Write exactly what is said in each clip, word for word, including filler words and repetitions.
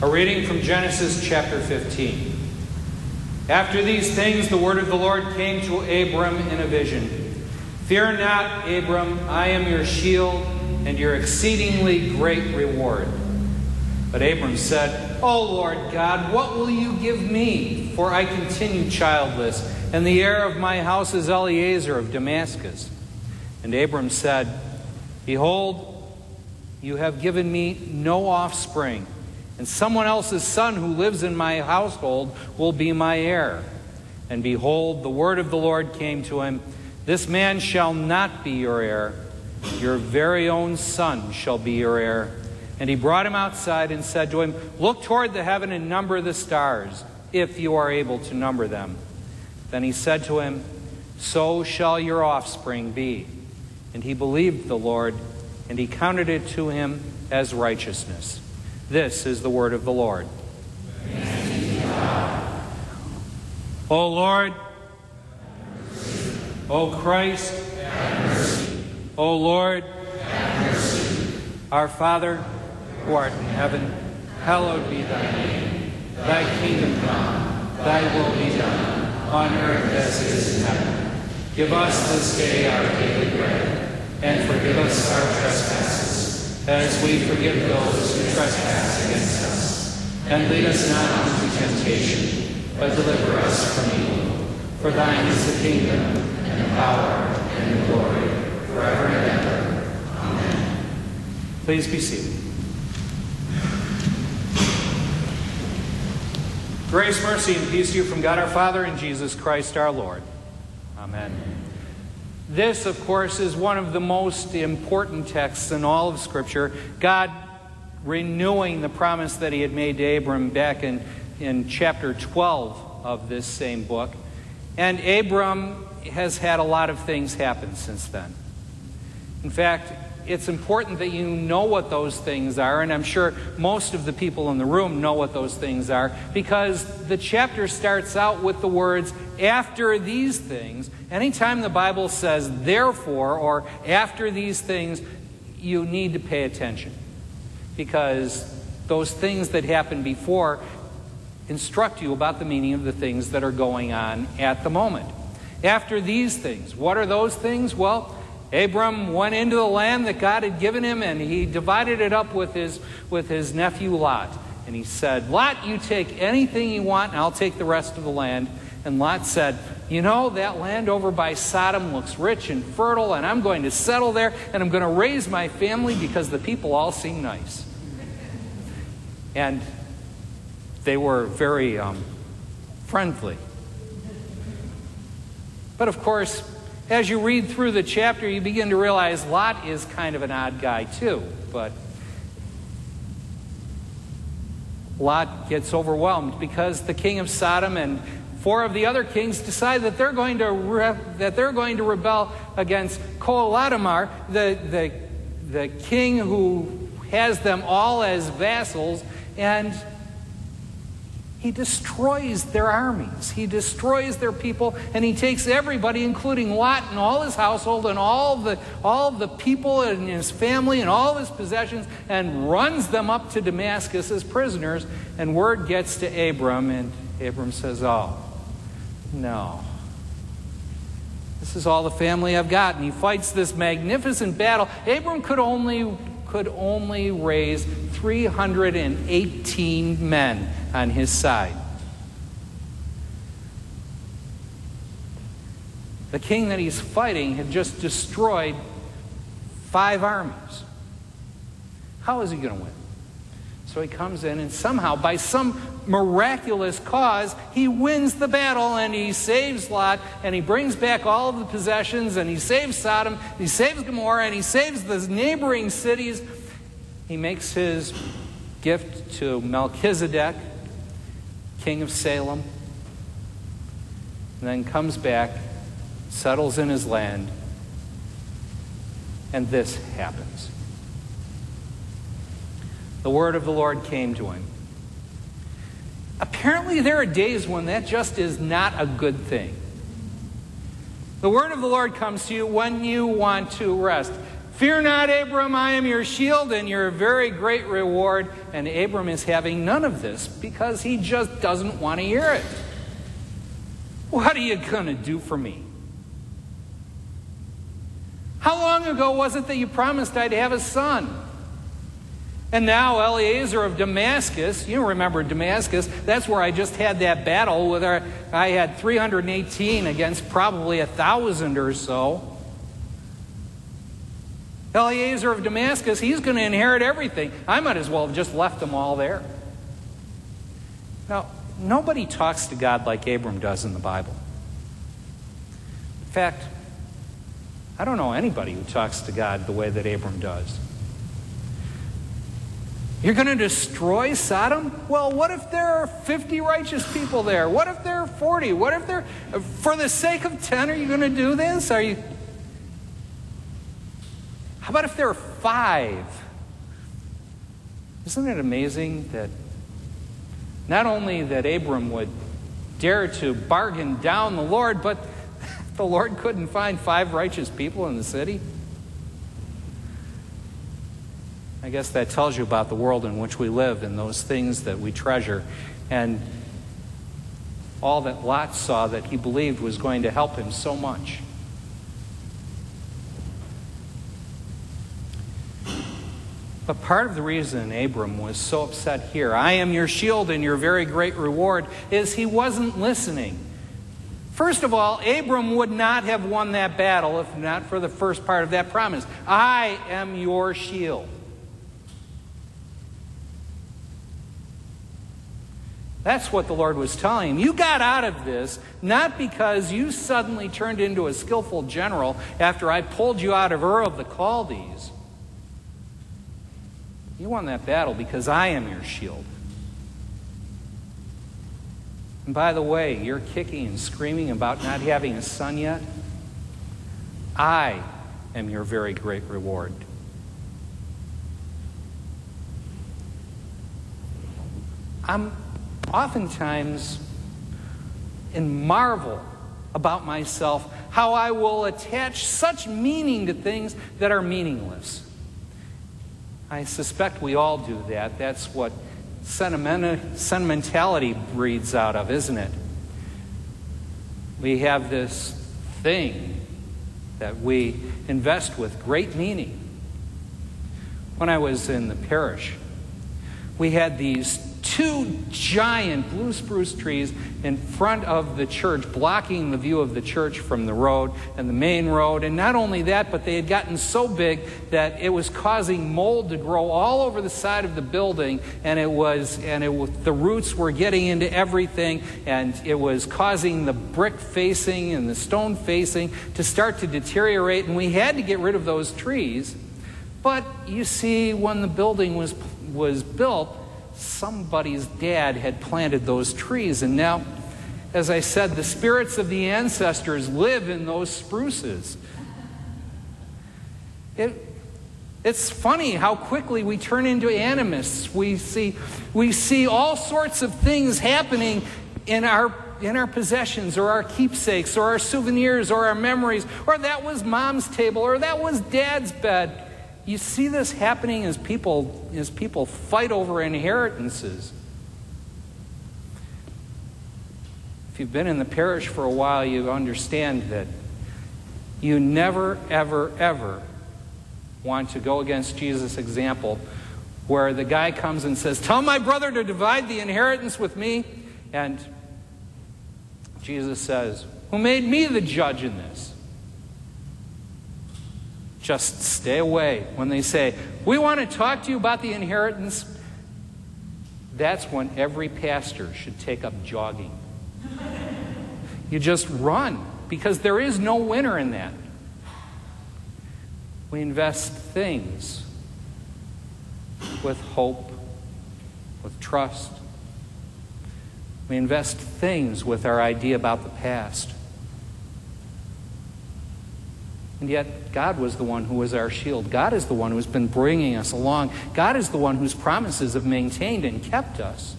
A reading from Genesis chapter fifteen. After these things, the word of the Lord came to Abram in a vision. Fear not, Abram, I am your shield and your exceedingly great reward. But Abram said, O Lord God, what will you give me? For I continue childless, and the heir of my house is Eliezer of Damascus. And Abram said, Behold, you have given me no offspring, and someone else's son who lives in my household will be my heir. And behold, the word of the Lord came to him, This man shall not be your heir. Your very own son shall be your heir. And he brought him outside and said to him, Look toward the heaven and number the stars, if you are able to number them. Then he said to him, So shall your offspring be. And he believed the Lord, and he counted it to him as righteousness. This is the word of the Lord. O Lord, O Christ, O Lord, our Father, who art in heaven, hallowed be thy name. Thy kingdom come, thy will be done, on earth as it is in heaven. Give us this day our daily bread, and forgive us our trespasses, as we forgive those who trespass against us. And lead us not into temptation, but deliver us from evil. For thine is the kingdom, and the power, and the glory, forever and ever. Amen. Please be seated. Grace, mercy, and peace to you from God our Father and Jesus Christ our Lord. Amen. This, of course, is one of the most important texts in all of Scripture. God renewing the promise that he had made to Abram back in, in chapter twelve of this same book. And Abram has had a lot of things happen since then. In fact, it's important that you know what those things are, and I'm sure most of the people in the room know what those things are, because the chapter starts out with the words, after these things. Anytime the Bible says therefore or after these things, you need to pay attention, because those things that happened before instruct you about the meaning of the things that are going on at the moment. After these things, what are those things? Well, Abram went into the land that God had given him, and he divided it up with his, with his nephew Lot. And he said, Lot, you take anything you want, and I'll take the rest of the land. And Lot said, you know, that land over by Sodom looks rich and fertile, and I'm going to settle there, and I'm going to raise my family because the people all seem nice. And they were very um, friendly. But of course, as you read through the chapter, you begin to realize Lot is kind of an odd guy too. But Lot gets overwhelmed because the king of Sodom and four of the other kings decide that they're going to re- that they're going to rebel against Chedorlaomer, the, the the king who has them all as vassals, and he destroys their armies. He destroys their people, and he takes everybody, including Lot and all his household and all the all the people in his family and all his possessions, and runs them up to Damascus as prisoners. And word gets to Abram, and Abram says, oh, no. This is all the family I've got. And he fights this magnificent battle. Abram could only could only raise three hundred eighteen men on his side. The king that he's fighting had just destroyed five armies. How is he going to win? So he comes in, and somehow, by some miraculous cause, he wins the battle, and he saves Lot, and he brings back all of the possessions, and he saves Sodom, and he saves Gomorrah, and he saves the neighboring cities. He makes his gift to Melchizedek, king of Salem, and then comes back, settles in his land, and this happens. The word of the Lord came to him. Apparently there are days when that just is not a good thing. The word of the Lord comes to you when you want to rest. Fear not, Abram, I am your shield and your very great reward. And Abram is having none of this because he just doesn't want to hear it. What are you going to do for me? How long ago was it that you promised I'd have a son? And now Eliezer of Damascus, you remember Damascus, that's where I just had that battle with our, I had three hundred eighteen against probably a thousand or so. Eliezer of Damascus, he's going to inherit everything. I might as well have just left them all there. Now, nobody talks to God like Abram does in the Bible. In fact, I don't know anybody who talks to God the way that Abram does. You're going to destroy Sodom? Well, what if there are fifty righteous people there? What if there are forty? What if there, for the sake of ten, are you going to do this? Are you? How about if there are five? Isn't it amazing that not only that Abram would dare to bargain down the Lord, but the Lord couldn't find five righteous people in the city? I guess that tells you about the world in which we live and those things that we treasure. And all that Lot saw that he believed was going to help him so much. But part of the reason Abram was so upset here, I am your shield and your very great reward, is he wasn't listening. First of all, Abram would not have won that battle if not for the first part of that promise. I am your shield. That's what the Lord was telling him. You got out of this not because you suddenly turned into a skillful general after I pulled you out of Ur of the Chaldees. You won that battle because I am your shield. And by the way, you're kicking and screaming about not having a son yet. I am your very great reward. I'm oftentimes in marvel about myself how I will attach such meaning to things that are meaningless. I suspect we all do that. That's what sentiment, sentimentality breeds out of, isn't it? We have this thing that we invest with great meaning. When I was in the parish, we had these two giant blue spruce trees in front of the church, blocking the view of the church from the road and the main road. And not only that, but they had gotten so big that it was causing mold to grow all over the side of the building, and it was and it was, the roots were getting into everything, and it was causing the brick facing and the stone facing to start to deteriorate, and we had to get rid of those trees. But you see, when the building was was built, somebody's dad had planted those trees, and now, as I said, the spirits of the ancestors live in those spruces. It, it's funny how quickly we turn into animists. We see, we see all sorts of things happening in our in our possessions, or our keepsakes, or our souvenirs, or our memories, or that was mom's table, or that was dad's bed. You see this happening as people as people fight over inheritances. If you've been in the parish for a while, you understand that you never, ever, ever want to go against Jesus' example, where the guy comes and says, "Tell my brother to divide the inheritance with me," and Jesus says, "Who made me the judge in this?" Just stay away. When they say, "We want to talk to you about the inheritance," that's when every pastor should take up jogging. You just run, because there is no winner in that. We invest things with hope, with trust. We invest things with our idea about the past. And yet, God was the one who was our shield. God is the one who's been bringing us along. God is the one whose promises have maintained and kept us.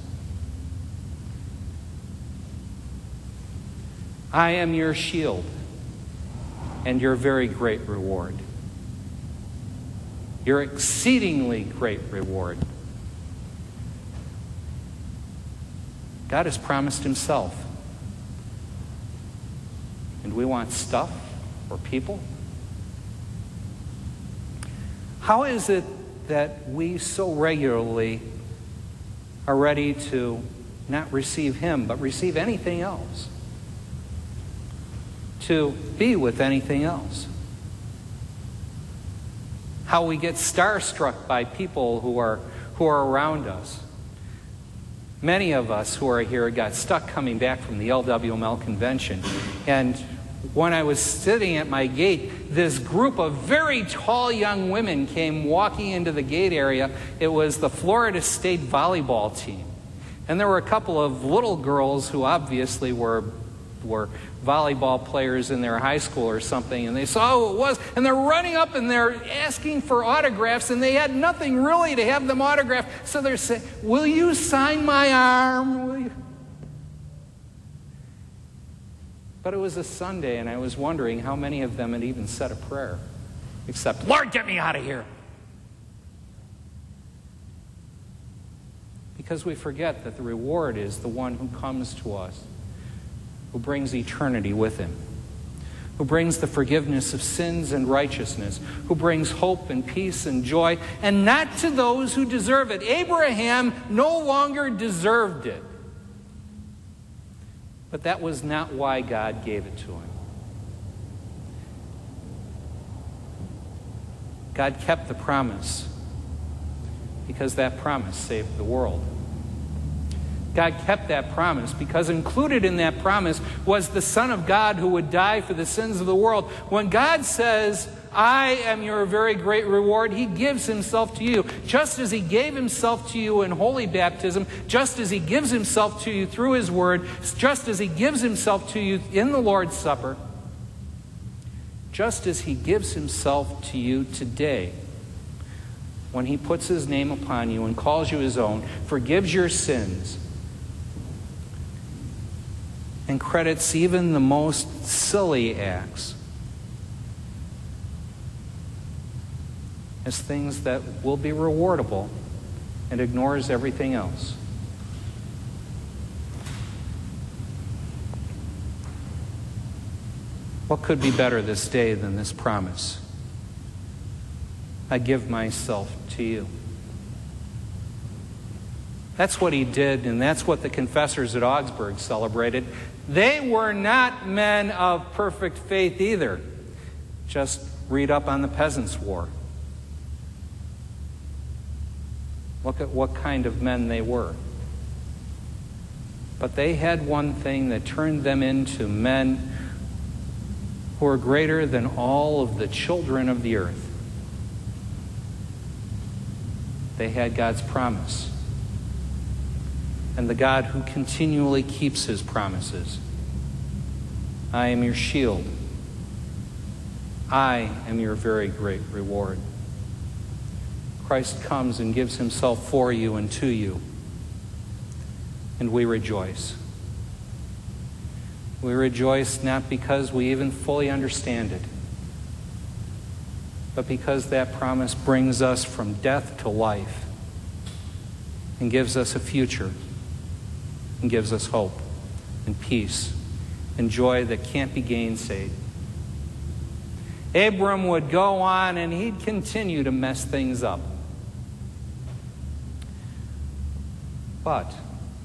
I am your shield and your very great reward. your exceedingly great reward. God has promised himself. And we want stuff or people? How is it that we so regularly are ready to not receive him, but receive anything else? To be with anything else? How we get starstruck by people who are, who are around us. Many of us who are here got stuck coming back from the L W M L convention. And when I was sitting at my gate, this group of very tall young women came walking into the gate area. It was the Florida State volleyball team. And there were a couple of little girls who obviously were, were volleyball players in their high school or something. And they saw who it was. And they're running up and they're asking for autographs. And they had nothing really to have them autographed. So they're saying, "Will you sign my arm? Will you?" But it was a Sunday, and I was wondering how many of them had even said a prayer, except, "Lord, get me out of here." Because we forget that the reward is the one who comes to us, who brings eternity with him, who brings the forgiveness of sins and righteousness, who brings hope and peace and joy, and not to those who deserve it. Abraham no longer deserved it. But that was not why God gave it to him. God kept the promise because that promise saved the world. God kept that promise because included in that promise was the Son of God who would die for the sins of the world. When God says, "I am your very great reward," he gives himself to you. Just as he gave himself to you in holy baptism, just as he gives himself to you through his word, just as he gives himself to you in the Lord's Supper, just as he gives himself to you today, when he puts his name upon you and calls you his own, forgives your sins, and credits even the most silly acts as things that will be rewardable, and ignores everything else. What could be better this day than this promise? I give myself to you. That's what he did, and that's what the confessors at Augsburg celebrated. They were not men of perfect faith either. Just read up on the Peasants' War. Look at what kind of men they were. But they had one thing that turned them into men who are greater than all of the children of the earth. They had God's promise. And the God who continually keeps his promises. I am your shield. I am your very great reward. Christ comes and gives himself for you and to you. And we rejoice. We rejoice not because we even fully understand it, but because that promise brings us from death to life and gives us a future and gives us hope and peace and joy that can't be gainsaid. Abram would go on and he'd continue to mess things up. But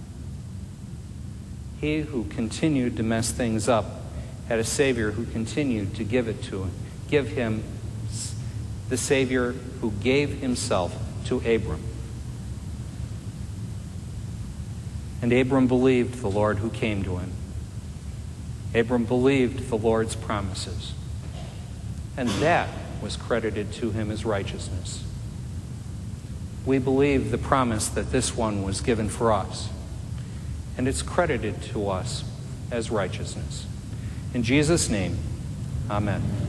he who continued to mess things up had a Savior who continued to give it to him. Give him the Savior who gave himself to Abram. And Abram believed the Lord who came to him. Abram believed the Lord's promises. And that was credited to him as righteousness. We believe the promise that this one was given for us. And it's credited to us as righteousness. In Jesus' name, amen.